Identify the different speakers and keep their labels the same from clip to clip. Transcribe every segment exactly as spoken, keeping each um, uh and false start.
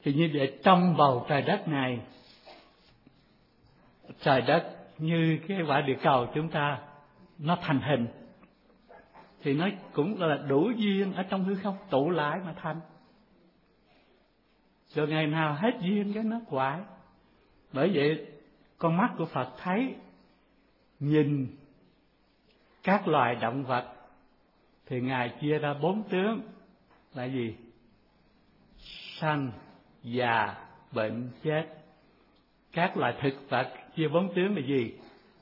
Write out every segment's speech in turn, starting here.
Speaker 1: Thì như vậy trong bầu trời đất này, trời đất như cái quả địa cầu chúng ta nó thành hình, thì nó cũng là đủ duyên ở trong hư không tụ lại mà thành. Rồi ngày nào hết duyên cái nó hoại. Bởi vậy con mắt của Phật thấy, nhìn các loài động vật thì Ngài chia ra bốn tướng là gì? Sanh, già, bệnh, chết. Các loài thực vật chia bốn tướng là gì?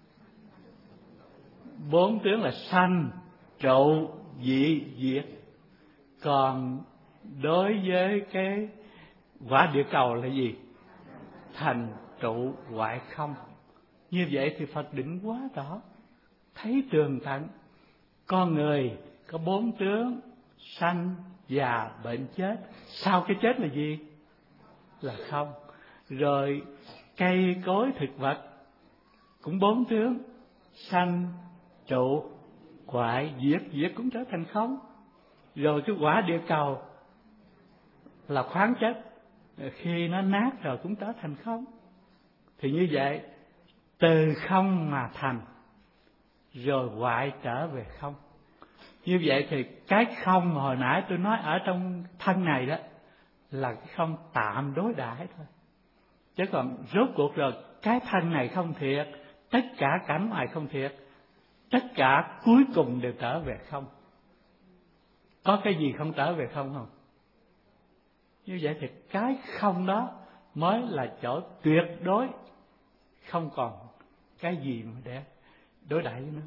Speaker 1: Bốn tướng là sanh, trụ, dị, diệt. Còn đối với cái quả địa cầu là gì? Thành, trụ, hoại, không. Như vậy thì Phật định quá rõ, thấy tường tận. Con người có bốn tướng: sanh, già, bệnh, chết. Sau cái chết là gì? Là không. Rồi cây cối thực vật cũng bốn tướng: sanh, trụ, hoại, diệt. Diệt cũng trở thành không. Rồi cái quả địa cầu là khoáng chất, khi nó nát rồi cũng trở thành không. Thì như vậy từ không mà thành, rồi hoại trở về không. Như vậy thì cái không mà hồi nãy tôi nói ở trong thân này đó là cái không tạm đối đãi thôi. Chứ còn rốt cuộc rồi cái thân này không thiệt, tất cả cảnh ngoài không thiệt, tất cả cuối cùng đều trở về không. Có cái gì không trở về không không? Như vậy thì cái không đó mới là chỗ tuyệt đối, không còn cái gì mà để đối đãi với nó.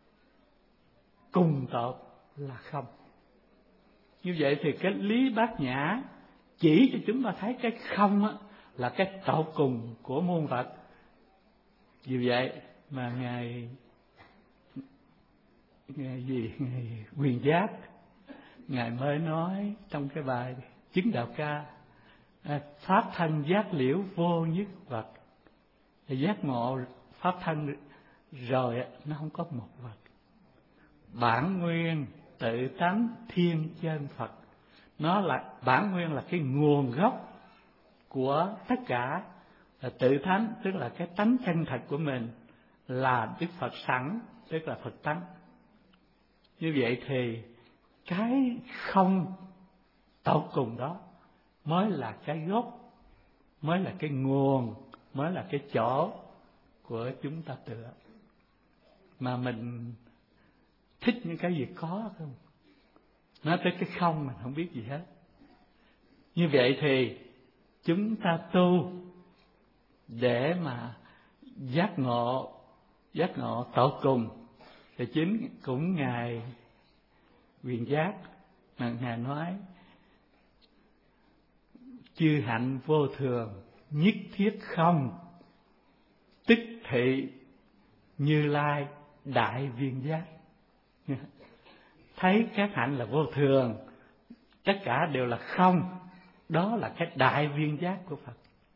Speaker 1: Cùng tột là không. Như vậy thì cái lý bát nhã chỉ cho chúng ta thấy cái không á, là cái tột cùng của muôn vật. Vì vậy mà ngài ngài gì ngài Quyền Giác ngài mới nói trong cái bài Chứng Đạo Ca: pháp thân giác liễu vô nhất vật. Giác ngộ pháp thân rồi nó không có một vật. Bản nguyên tự tánh thiên chân Phật. Nó là bản nguyên, là cái nguồn gốc của tất cả. Là tự tánh tức là cái tánh chân thật của mình, là Đức Phật sẵn, tức là Phật tánh. Như vậy thì cái không tột cùng đó mới là cái gốc, mới là cái nguồn, mới là cái chỗ của chúng ta tựa. Mà mình thích những cái gì có không? Nói tới cái không mình không biết gì hết. Như vậy thì chúng ta tu để mà giác ngộ, giác ngộ tột cùng. Thì chính cũng ngài Quyền Giác mà ngài nói: chư hạnh vô thường, nhất thiết không, tức thị Như Lai đại viên giác. Thấy các hạnh là vô thường, tất cả đều là không, đó là cái đại viên giác của Phật.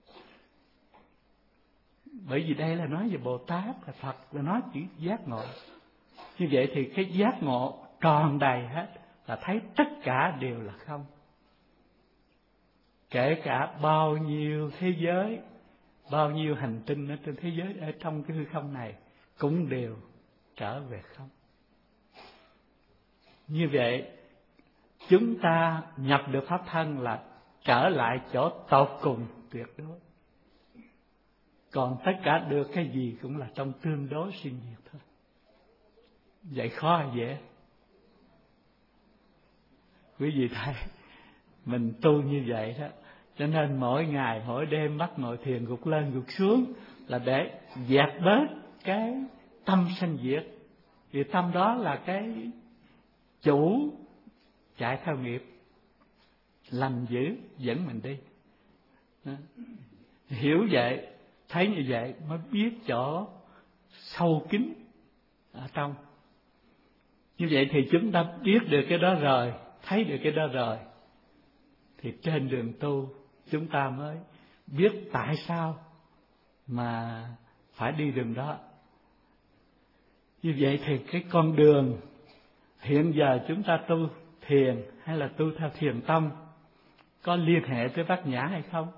Speaker 1: Bởi vì đây là nói về Bồ Tát, là Phật, là nói chỉ giác ngộ. Như vậy thì cái giác ngộ tròn đầy hết, là thấy tất cả đều là không. Kể cả bao nhiêu thế giới, bao nhiêu hành tinh ở trên thế giới, ở trong cái hư không này cũng đều trở về không. Như vậy chúng ta nhập được pháp thân là trở lại chỗ tột cùng tuyệt đối. Còn tất cả được cái gì cũng là trong tương đối sinh diệt thôi. Vậy khó hay dễ? Quý vị thấy mình tu như vậy đó, cho nên mỗi ngày mỗi đêm bắt ngồi thiền gục lên gục xuống là để dẹp bớt cái tâm sanh diệt. Vì tâm đó là cái chủ chạy theo nghiệp, lành dữ dẫn mình đi. Đó. Hiểu vậy, thấy như vậy mới biết chỗ sâu kín ở trong. Như vậy thì chúng ta biết được cái đó rồi, thấy được cái đó rồi, thì trên đường tu chúng ta mới biết tại sao mà phải đi đường đó. Như vậy thì cái con đường hiện giờ chúng ta tu thiền hay là tu theo thiền tông có liên hệ tới Bát Nhã hay không?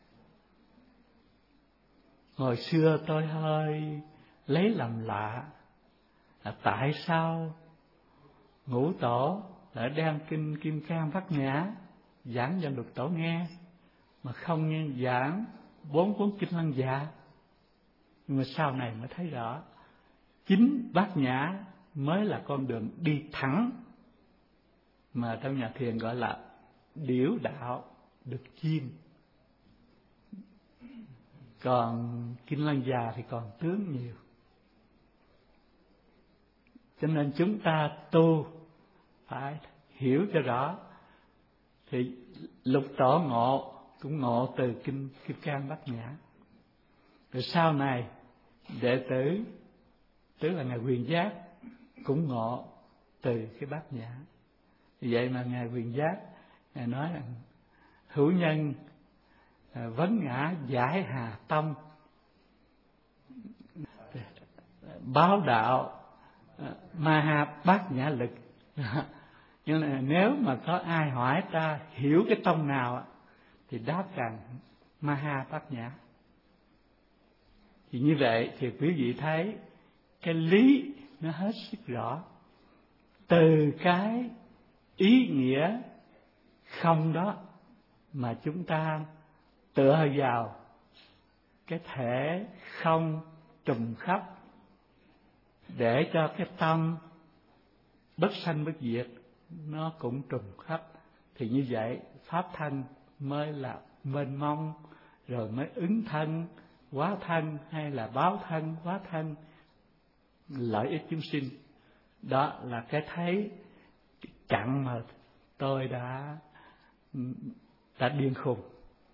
Speaker 1: Hồi xưa tôi hơi lấy làm lạ là tại sao Ngũ Tổ đã đem kinh Kim Cang Bát Nhã giảng cho Lục Tổ nghe, mà không giảng bốn cuốn kinh Lăng Già. Nhưng mà sau này mới thấy rõ, chính Bát Nhã mới là con đường đi thẳng, mà trong nhà thiền gọi là điểu đạo được chiêm. Còn kinh Lăng Già thì còn tướng nhiều. Cho nên chúng ta tu phải hiểu cho rõ. Thì Lục Tổ ngộ cũng ngộ từ kinh Kim Cang Bát Nhã. Rồi sau này đệ tử, tức là ngài Quyền Giác, cũng ngộ từ cái Bát Nhã. Vì vậy mà ngài Quyền Giác ngài nói rằng hữu nhân vấn ngã giải hà tâm, báo đạo ma ha bát nhã lực. Nhưng là nếu mà có ai hỏi ta hiểu cái tông nào thì đáp rằng ma ha bát nhã. Thì như vậy thì quý vị thấy cái lý nó hết sức rõ. Từ cái ý nghĩa không đó mà chúng ta tựa vào cái thể không trùm khắp để cho cái tâm bất sanh bất diệt nó cũng trùm khắp. Thì như vậy pháp thân mới là mênh mông, rồi mới ứng thân, hóa thân hay là báo thân, hóa thân, lợi ích chúng sinh. Đó là cái thấy chặng mà tôi đã đã điên khùng,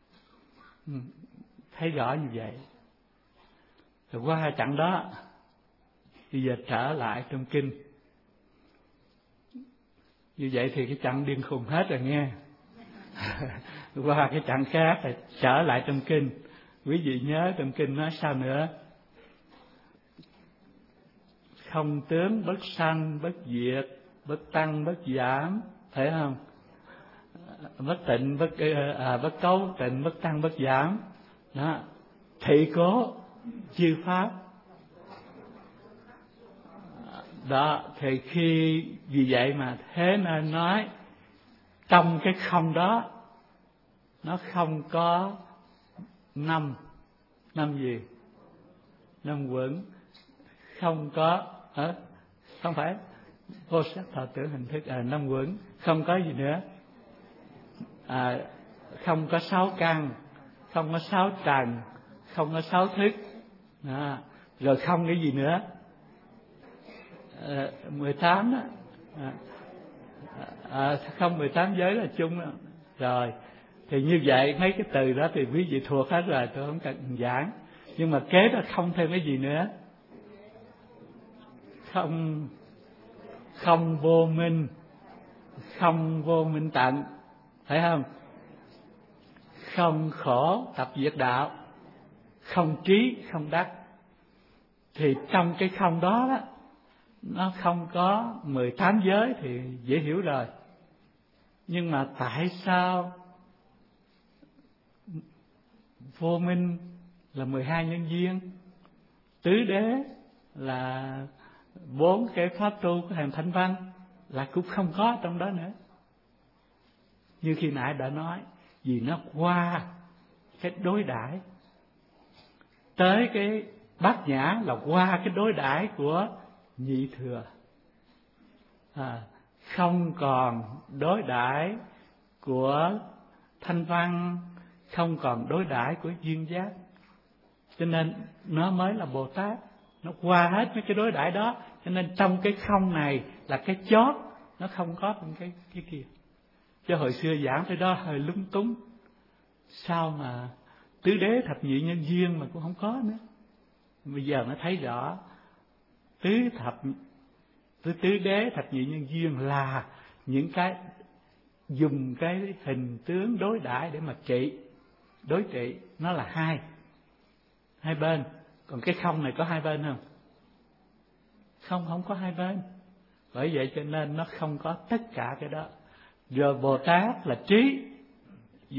Speaker 1: thấy rõ như vậy. Rồi qua hai chặng đó, bây giờ trở lại trong kinh. Như vậy thì cái chặng điên khùng hết rồi nghe. Qua cái chặng khác là trở lại trong kinh. Quý vị nhớ trong kinh nói sao nữa? Không tướng bất sanh bất diệt, bất tăng bất giảm, phải không? Bất tịnh bất à, bất cấu tịnh, bất tăng bất giảm. Đó, thị cố chư pháp. Đó, thì khi vì vậy mà thế nên nói trong cái không đó nó không có năm năm gì năm quẩn, không có à, không phải vô sắc thọ tưởng hình thức, à, năm quẩn, không có gì nữa, à, không có sáu căn, không có sáu trần, không có sáu thức, à, rồi không cái gì nữa, à, mười tám đó, à, à, không mười tám giới là chung đó. Rồi thì như vậy mấy cái từ đó thì quý vị thuộc hết rồi, tôi không cần giảng. Nhưng mà kế đó không thêm cái gì nữa. Không không vô minh, không vô minh tận, phải không? Không khổ tập diệt đạo, không trí không đắc. Thì trong cái không đó đó, nó không có mười tám giới thì dễ hiểu rồi. Nhưng mà tại sao vô minh là mười hai nhân duyên, tứ đế là bốn cái pháp tu của hàng Thanh Văn là cũng không có trong đó nữa? Như khi nãy đã nói, vì nó qua cái đối đãi, tới cái bát nhã là qua cái đối đãi của nhị thừa, à, không còn đối đãi của Thanh Văn, không còn đối đãi của duyên giác, cho nên nó mới là Bồ Tát. Nó qua hết mấy cái đối đãi đó, cho nên trong cái không này là cái chót, nó không có những cái cái kia. Chứ hồi xưa giảng tới đó hơi lúng túng, sao mà tứ đế thập nhị nhân duyên mà cũng không có nữa. Bây giờ nó thấy rõ tứ thập tứ tứ đế thập nhị nhân duyên là những cái dùng cái hình tướng đối đãi để mà trị, đối trị, nó là hai hai bên. Còn cái không này có hai bên không? Không, không có hai bên. Bởi vậy cho nên nó không có tất cả cái đó. Rồi Bồ Tát là trí,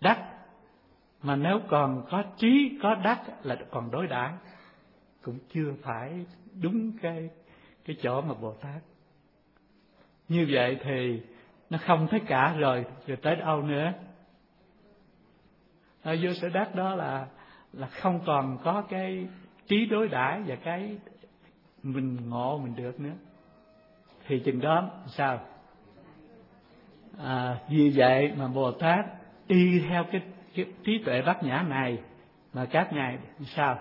Speaker 1: đắc. Mà nếu còn có trí, có đắc là còn đối đãi, cũng chưa phải đúng cái cái chỗ mà Bồ Tát. Như vậy thì nó không thấy cả rồi, rồi tới đâu nữa? Ở vô sở đắc đó là là không còn có cái trí đối đãi và cái mình ngộ mình được nữa. Thì chừng đó sao? À, vì vậy mà Bồ Tát y theo cái, cái trí tuệ bát nhã này mà các ngài sao?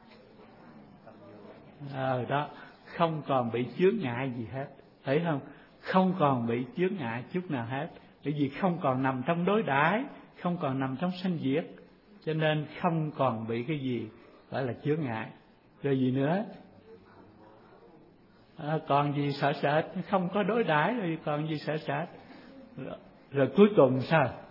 Speaker 1: Ờ à, đó, không còn bị chướng ngại gì hết, thấy không? Không còn bị chướng ngại chút nào hết, bởi vì không còn nằm trong đối đãi, không còn nằm trong sanh diệt, cho nên không còn bị cái gì gọi là chướng ngại. Rồi gì nữa? À, còn gì sợ sệt? Không có đối đãi rồi còn gì sợ sệt? Rồi, rồi cuối cùng sao?